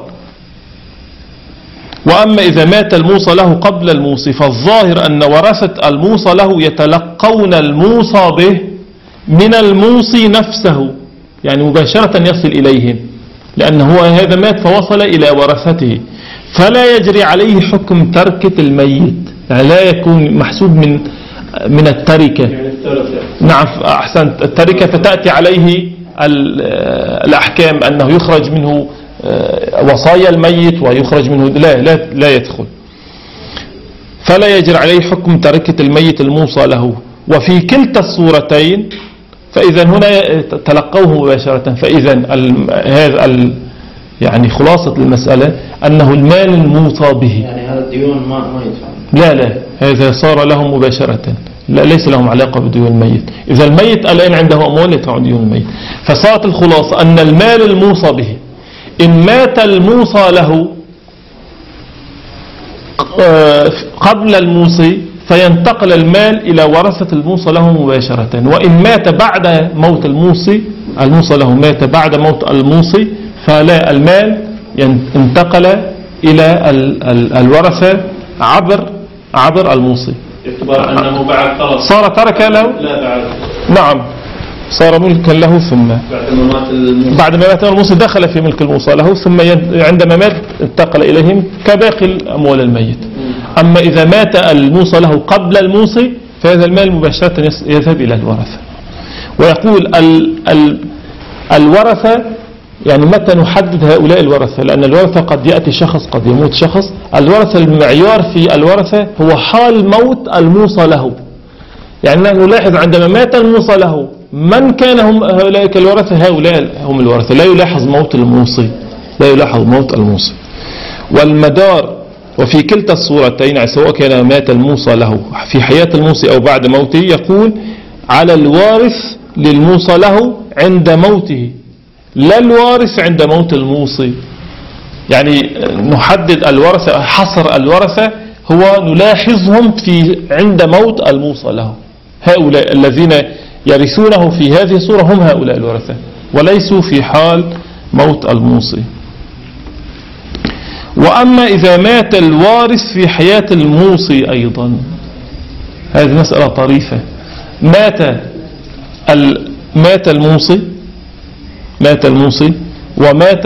وأما إذا مات الموصى له قبل الموصي فالظاهر أن ورثة الموصى له يتلقون الموصى به من الموصي نفسه، يعني مباشرة يصل إليهم، لأنه هذا مات فوصل إلى ورثته، فلا يجري عليه حكم تركة الميت، يعني لا يكون محسوب من التركة. نعم أحسنت، التركة فتأتي عليه الأحكام أنه يخرج منه وصايا الميت ويخرج منه، لا يدخل، فلا يجري عليه حكم تركة الميت الموصى له. وفي كلتا الصورتين فإذا هنا تلقوه مباشرة، فإذا هذا يعني خلاصة المسألة أنه المال الموصى به، يعني هذا الديون ما يدفع، لا هذا صار لهم مباشرة، لا ليس لهم علاقة بديون الميت. إذا الميت الآن عنده أموال يدفع ديون الميت. فصارت الخلاصة أن المال الموصى به إن مات الموصى له قبل الموصي فينتقل المال إلى ورثة الموصى له مباشرة، وإن مات بعد موت الموصى له مات بعد موت الموصي فلا، المال انتقل إلى الورثة عبر الموصي، باعتبار أنه بعد خلاص صار ترك له، لا بعد، نعم صار ملكا له، ثم بعد ما مات الموصي دخل في ملك الموصى له، ثم عندما مات انتقل إليهم كباقي أموال الميت. أما إذا مات الموصى له قبل الموصي فهذا المال مباشرة يذهب إلى الورثة. ويقول الورثة يعني متى نحدد هؤلاء الورثة؟ لأن الورثة قد يأتي شخص قد يموت شخص. الورثة المعيار في الورثة هو حال موت الموصى له. يعني نلاحظ عندما مات الموصى له من كان هم هؤلاء الورثة؟ هؤلاء هم الورثة. لا يلاحظ موت الموصي، لا يلاحظ موت الموصي. والمدار وفي كلتا الصورتين سواء كان مات الموصى له في حياة الموصي أو بعد موته يقول على الوارث للموصى له عند موته، لا الوارث عند موت الموصي. يعني نحدد الورثة، حصر الورثة هو نلاحظهم في عند موت الموصى له. هؤلاء الذين يرثونه في هذه الصورة هم هؤلاء الورثة، وليسوا في حال موت الموصي. وأما إذا مات الوارث في حياة الموصي أيضا، هذه مسألة طريفة. مات الموصي ومات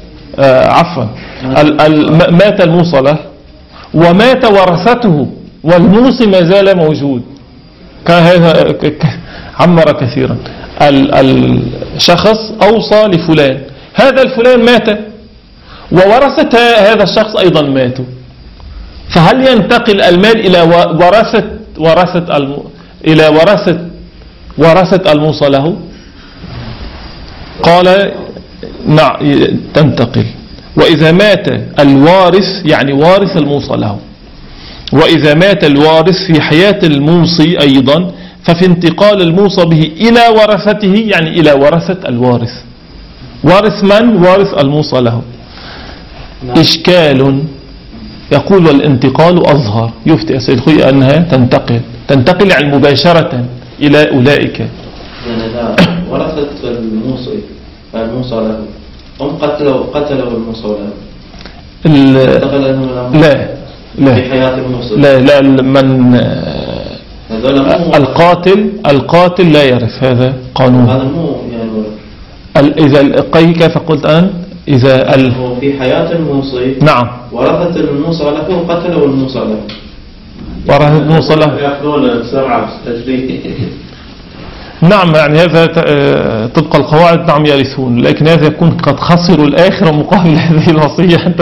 مات الموصى له ومات ورثته والموصي ما زال موجود. كان هذا عمر كثيرا. الشخص أوصى لفلان، هذا الفلان مات وورثة هذا الشخص أيضا ماتوا، فهل ينتقل المال إلى ورثة الموصى له؟ قال نعم تنتقل. وإذا مات الوارث يعني وارث الموصى له، وإذا مات الوارث في حياة الموصي أيضا ففي انتقال الموصى به إلى ورثته يعني إلى ورثة الوارث. وارث من؟ وارث الموصى له. إشكال. يقول والانتقال أظهر. يفتي السيد خوي أنها تنتقل يعني مباشرة إلى أولئك. يعني لا ورثة الموصى له هم قتلوا الموصى له. لا في حياة الموصى. لا من القاتل لا يرث، هذا قانون. هذا مو يعني إذا كيف قلت أنا إذا في حياة الموصي نعم ورثة الموصى له قتلوا الموصى له. ورثة الموصى له يأخذون بسرعة تجري. نعم يعني هذا طبق القواعد نعم يرثون، لكن هذا يكون قد خسروا الآخرة مقابل هذه الوصية.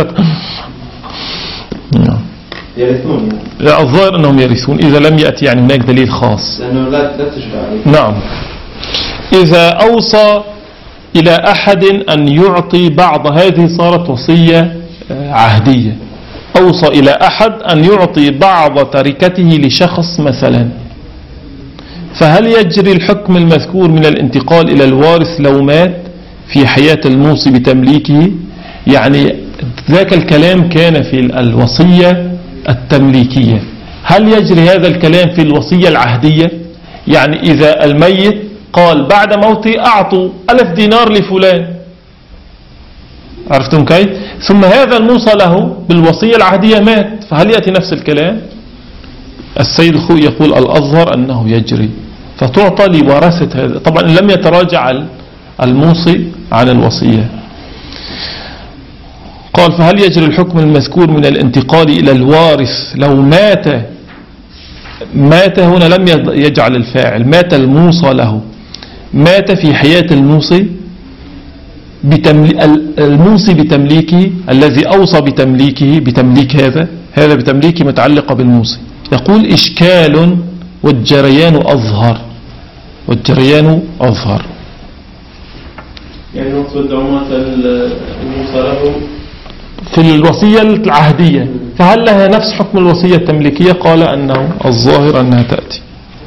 نعم يرثون يعني الظاهر أنهم يرثون إذا لم يأتي يعني هناك دليل خاص، لأنه لا تشبع عليه. نعم. إذا أوصى إلى أحد أن يعطي بعض، هذه صارت وصية عهدية. أوصى إلى أحد أن يعطي بعض تركته لشخص مثلا، فهل يجري الحكم المذكور من الانتقال إلى الوارث لو مات في حياة الموصي بتمليكه؟ يعني ذاك الكلام كان في الوصية التمليكية، هل يجري هذا الكلام في الوصية العهدية؟ يعني إذا الميت قال بعد موتي أعطوا 1000 دينار لفلان، عرفتم كيف؟ ثم هذا الموصى له بالوصية العهدية مات، فهل يأتي نفس الكلام؟ السيد الخوي يقول الأظهر أنه يجري، فتعطى لورثة هذا، طبعا لم يتراجع الموصي عن الوصية. قال فهل يجري الحكم المذكور من الانتقال إلى الوارث لو مات هنا لم يجعل الفاعل، مات الموصى له، مات في حياة الموصي بتمليكه الذي أوصى بتمليك هذا بتمليكه متعلقة بالموصي. يقول إشكال والجريان أظهر. يعني نقصد عمومة الموصى له في الوصية العهدية، فهل لها نفس حكم الوصية التمليكية؟ قال أنه الظاهر أنها تأتي.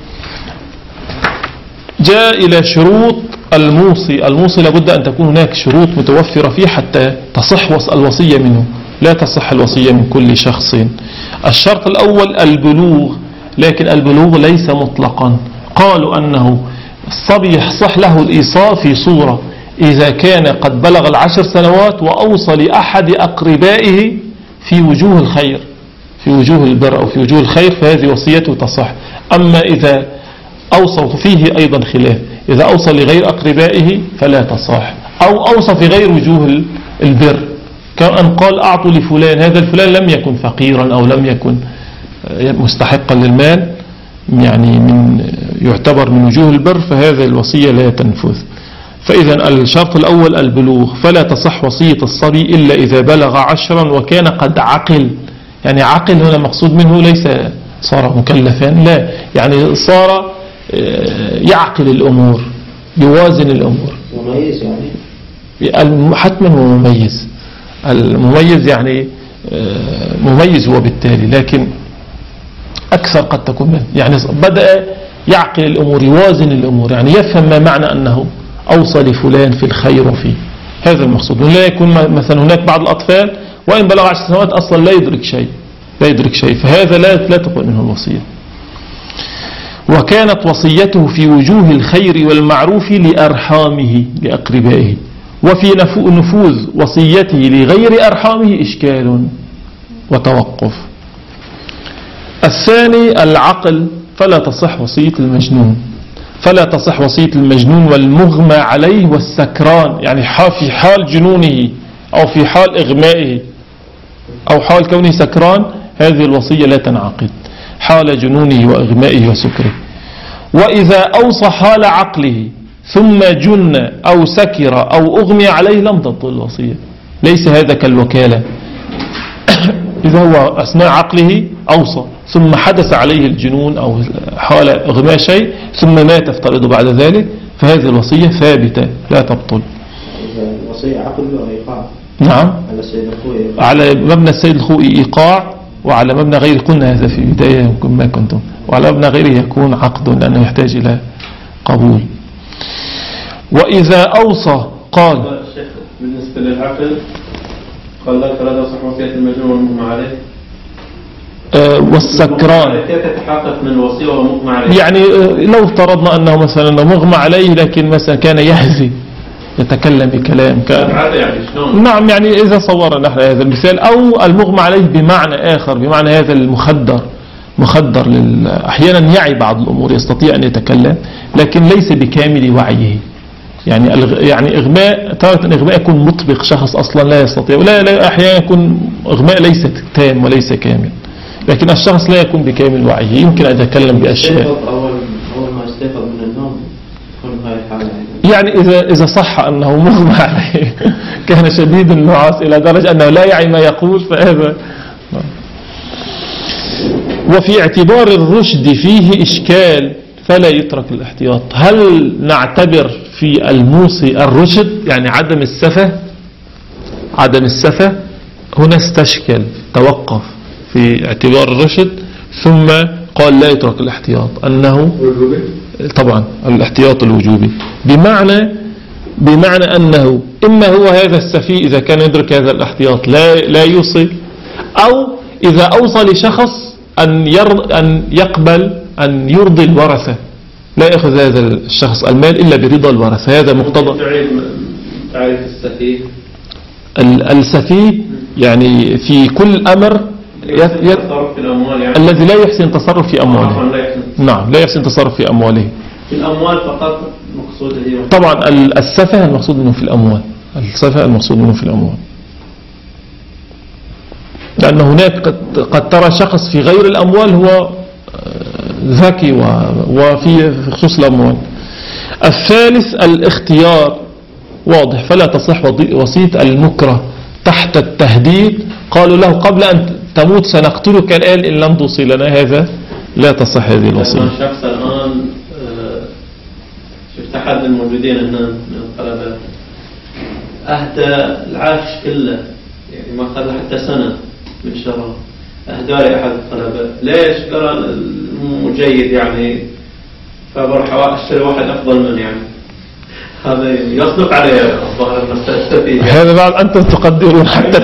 جاء إلى شروط الموصي لابد أن تكون هناك شروط متوفرة فيه حتى تصح الوصية منه، لا تصح الوصية من كل شخص. الشرط الأول البلوغ، لكن البلوغ ليس مطلقا. قالوا أنه الصبي يصح له الإيصاء في صورة إذا كان قد بلغ 10 سنوات وأوصى لأحد أقربائه في وجوه الخير، في وجوه البر أو في وجوه الخير، فهذه وصيته تصح. أما إذا أوصى فيه أيضا خلاف، إذا أوصى لغير أقربائه فلا تصح، أو أوصى في غير وجوه البر، كأن قال أعطوا لفلان، هذا الفلان لم يكن فقيرا أو لم يكن مستحقا للمال، يعني يعتبر من وجوه البر، فهذا الوصية لا تنفذ. فإذا الشرط الأول البلوغ، فلا تصح وصية الصبي إلا إذا بلغ 10 وكان قد عقل. يعني عقل هنا مقصود منه ليس صار مكلفا، لا، يعني صار يعقل الأمور، يوازن الأمور. مميز يعني حتما هو مميز. المميز يعني مميز هو بالتالي، لكن أكثر قد تكون منه، يعني بدأ يعقل الأمور، يوازن الأمور، يعني يفهم ما معنى أنه أوصى لفلان في الخير وفيه، هذا المقصود. لا يكون مثلا هناك بعض الأطفال وإن بلغ 10 سنوات أصلا لا يدرك شيء، فهذا لا تقبل منه الوصية. وكانت وصيته في وجوه الخير والمعروف لأرحامه لأقربائه، وفي نفوذ وصيته لغير أرحامه إشكال وتوقف. الثاني العقل، فلا تصح وصية المجنون، فلا تصح وصية المجنون والمغمى عليه والسكران، يعني في حال جنونه أو في حال إغمائه أو حال كونه سكران، هذه الوصية لا تنعقد، حال جنونه وإغمائه وسكره. وإذا أوصى حال عقله ثم جن أو سكر أو أغمي عليه لم تبطل الوصية، ليس هذا كالوكالة. إذا هو أثناء عقله أوصى ثم حدث عليه الجنون أو حال إغماء شيء ثم مات افترض بعد ذلك، فهذه الوصية ثابتة لا تبطل. الوصية عقل وإيقاع. نعم، على مبنى السيد الخوئي إيقاع، وعلى مبنى غير، قلنا هذا في بداية يمكن ما كنتم، وعلى مبنى غيره يكون عقد لأنه يحتاج إلى قبول. وإذا أوصى قال الشيخ بالنسبة للعقل قال لا فلا تصح وصية المجنون والمغمى عليه والسكران، كيف تتحقق من الوصية والمغمى عليه؟ يعني لو افترضنا أنه مثلا مغمى عليه لكن مثلا كان يهزي يتكلم بكلام يعني شلون؟ نعم، يعني إذا صورنا نحن هذا المثال، أو المغمى عليه بمعنى آخر، بمعنى هذا المخدر، أحيانا يعي بعض الأمور، يستطيع أن يتكلم لكن ليس بكامل وعيه، يعني إغماء، تارة إغماء يكون مطبق، شخص أصلا لا يستطيع، لا أحيانا يكون إغماء ليس تام وليس كامل، لكن الشخص لا يكون بكامل وعيه، يمكن أن يتكلم بأشياء. أول ما يستيقظ من النوم يكون هاي الحالة، يعني إذا صح أنه مغمى عليه كان شديد النعاس إلى درجة أنه لا يعي ما يقول، فهذا. وفي اعتبار الرشد فيه إشكال فلا يترك الاحتياط. هل نعتبر في الموصي الرشد يعني عدم السفة؟ هنا استشكل، توقف في اعتبار الرشد ثم قال لا يترك الاحتياط، أنه طبعا الاحتياط الوجوبي، بمعنى أنه إما هو هذا السفي إذا كان يدرك هذا الاحتياط لا يوصي، أو إذا أوصى لشخص أن يقبل أن يرضي الورثة، لا يأخذ هذا الشخص المال إلا برضا الورثة، هذا مقتضى. تعريف السفيه؟ السفيه يعني في كل أمر الذي لا يحسن تصرف في أمواله. نعم، لا يحسن تصرف في أمواله. في الأموال فقط مقصود هي. طبعا السفه المقصود منه في الأموال، السفه المقصود منه في الأموال، لأن هناك قد ترى شخص في غير الأموال هو ذكي وفي خصوص الأموال. الثالث الاختيار، واضح، فلا تصح وصية المكره تحت التهديد، قالوا له قبل أن تموت سنقتلك الآن إن لم توصي لنا، هذا لا تصح هذه الوصية. الشخص الآن شفت أحد الموجودين هنا من الطلبة أهدى العفش كله، يعني ما أخذ حتى سنة من شراء، أهدى أحد الطلبة. ليش؟ قال مجيد يعني، فبروح أشتري واحد أفضل من، يعني هذا يصدق عليه الظاهر المستفيد، هذا بعد أنتم تقدرون حتى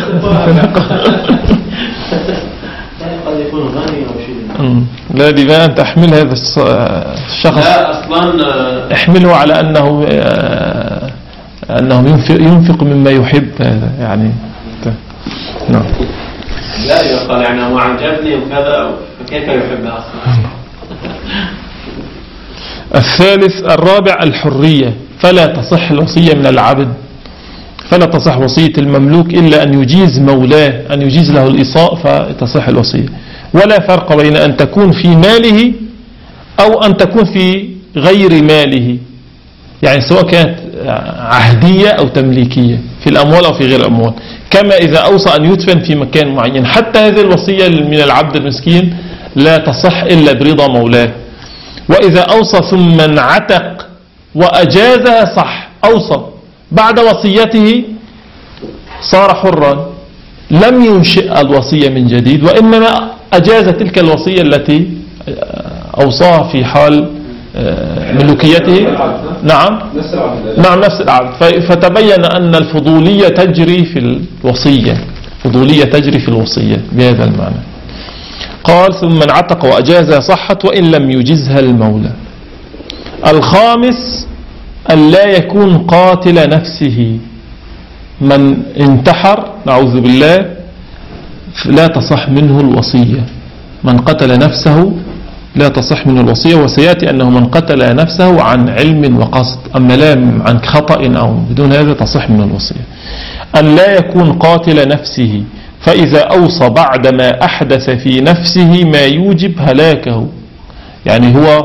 قد يكون غني أو شيء. لا، لما أن تحمل هذا الشخص، لا أصلا احمله على أنه ينفق مما يحب، هذا يعني نعم. لا يقال يعني هو عجبني وكذا، فكيف يحبها أصلا؟ الثالث الرابع الحرية، فلا تصح الوصية من العبد، فلا تصح وصية المملوك إلا أن يجيز مولاه، أن يجيز له الإصاء فتصح الوصية. ولا فرق بين أن تكون في ماله أو أن تكون في غير ماله، يعني سواء كانت عهدية أو تمليكية في الأموال أو في غير الأموال، كما إذا أوصى أن يدفن في مكان معين. حتى هذه الوصية من العبد المسكين لا تصح إلا برضا مولاه. وإذا أوصى ثم انعتق وأجازها صح. أوصى بعد وصيته صار حرا، لم ينشئ الوصية من جديد، وإنما أجاز تلك الوصية التي أوصاها في حال ملوكيته. نعم نفس العبد. فتبين أن الفضولية تجري في الوصية، فضولية تجري في الوصية بهذا المعنى. قال ثم انعتق وأجازها صحت وإن لم يجزها المولى. الخامس أن لا يكون قاتل نفسه. من انتحر نعوذ بالله لا تصح منه الوصية. من قتل نفسه لا تصح منه الوصية. وسيأتي أنه من قتل نفسه عن علم وقصد، أما لا عن خطأ أو بدون هذا تصح منه الوصية. أن لا يكون قاتل نفسه، فإذا أوصى بعدما أحدث في نفسه ما يوجب هلاكه. يعني هو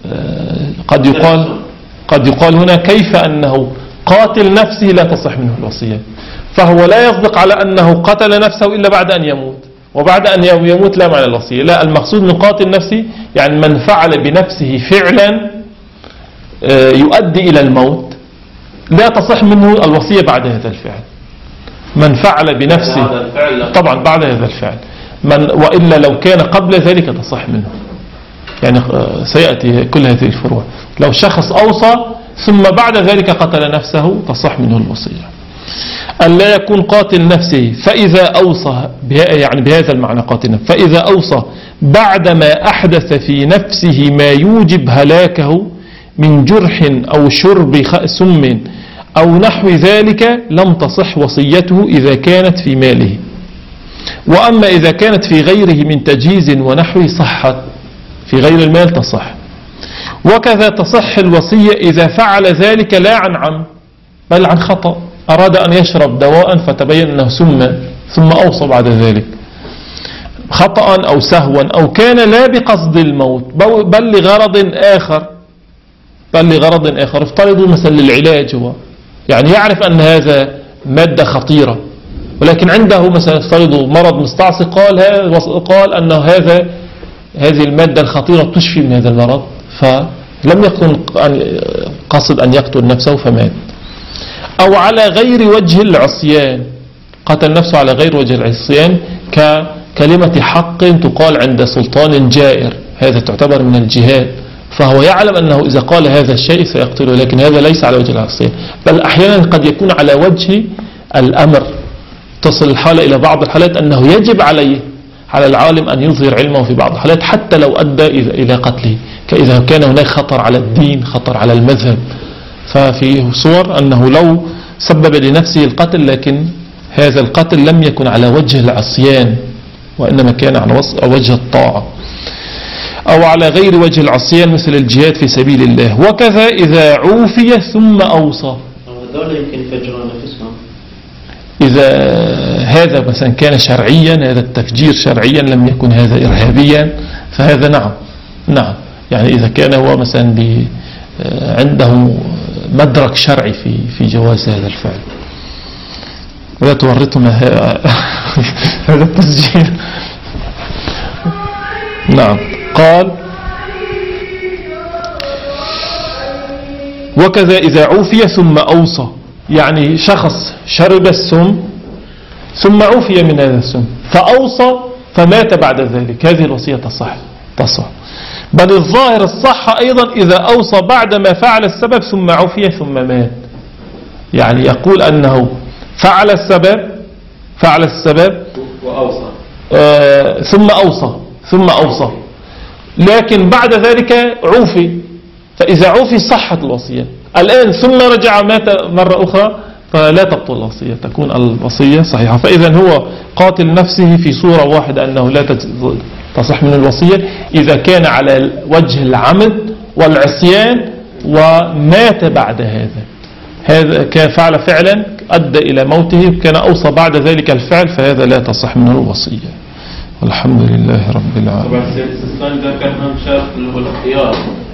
قد يقال هنا كيف أنه قاتل نفسه لا تصح منه الوصية، فهو لا يصدق على أنه قتل نفسه إلا بعد أن يموت، وبعد أن يموت لا معنى الوصية. لا، المقصود من قاتل نفسه يعني من فعل بنفسه فعلا يؤدي إلى الموت لا تصح منه الوصية بعد هذا الفعل. من فعل بنفسه طبعا بعد هذا الفعل، وإلا لو كان قبل ذلك تصح منه. يعني سيأتي كل هذه الفروع. لو شخص أوصى ثم بعد ذلك قتل نفسه تصح منه الوصية. أن لا يكون قاتل نفسه، فإذا أوصى يعني بهذا المعنى قاتل نفسه، فإذا أوصى بعدما أحدث في نفسه ما يوجب هلاكه من جرح أو شرب سم أو نحو ذلك لم تصح وصيته إذا كانت في ماله. وأما إذا كانت في غيره من تجهيز ونحوه صحت، في غير المال تصح. وكذا تصح الوصية إذا فعل ذلك لا عن عمد بل عن خطأ. أراد أن يشرب دواء فتبين أنه سم ثم أوصى بعد ذلك خطأ أو سهوا، أو كان لا بقصد الموت بل لغرض آخر. افترضوا مثلا للعلاج، هو يعني يعرف أن هذا مادة خطيرة، ولكن عنده مثلا افترضوا مرض مستعصي، قال أن هذه المادة الخطيرة تشفي من هذا المرض، فلم يكن قصد أن يقتل نفسه فمات. أو على غير وجه العصيان، قتل نفسه على غير وجه العصيان ككلمة حق تقال عند سلطان جائر، هذا تعتبر من الجهاد، فهو يعلم أنه إذا قال هذا الشيء سيقتله، لكن هذا ليس على وجه العصيان، بل أحيانا قد يكون على وجه الأمر. تصل الحالة إلى بعض الحالات أنه يجب على العالم أن يظهر علمه في بعض الحالات حتى لو أدى إلى قتله، كإذا كان هناك خطر على الدين، خطر على المذهب. ففي صور أنه لو سبب لنفسه القتل، لكن هذا القتل لم يكن على وجه العصيان وإنما كان على وجه الطاعة، أو على غير وجه العصيان مثل الجهاد في سبيل الله. وكذا إذا عوفي ثم أوصى. هذول يمكن يفجرون نفسهم. إذا هذا مثلا كان شرعيا، هذا التفجير شرعيا، لم يكن هذا إرهابيا، فهذا نعم يعني إذا كان هو مثلا عنده مدرك شرعي في جواز هذا الفعل. ولا تورطنا هذا التسجيل. نعم. قال وكذا إذا عوفي ثم أوصى، يعني شخص شرب السم ثم عوفي من هذا السم فأوصى فمات بعد ذلك، هذه الوصية تصح. بل الظاهر الصحة أيضا إذا أوصى بعدما فعل السبب ثم عوفي ثم مات، يعني يقول أنه فعل السبب وأوصى ثم أوصى لكن بعد ذلك عوفي، فإذا عوفي صحت الوصية. الآن ثم رجع مات مرة أخرى فلا تبطل الوصية، تكون الوصية صحيحة. فإذا هو قاتل نفسه في صورة واحدة أنه لا تصح من الوصية إذا كان على وجه العمد والعصيان ومات بعد هذا كان فعل فعلا أدى إلى موته، كان أوصى بعد ذلك الفعل، فهذا لا تصح منه الوصية. والحمد لله رب العالمين. طبعا السيد السيستاني ذكر أهم شرط اللي هو الاختيار.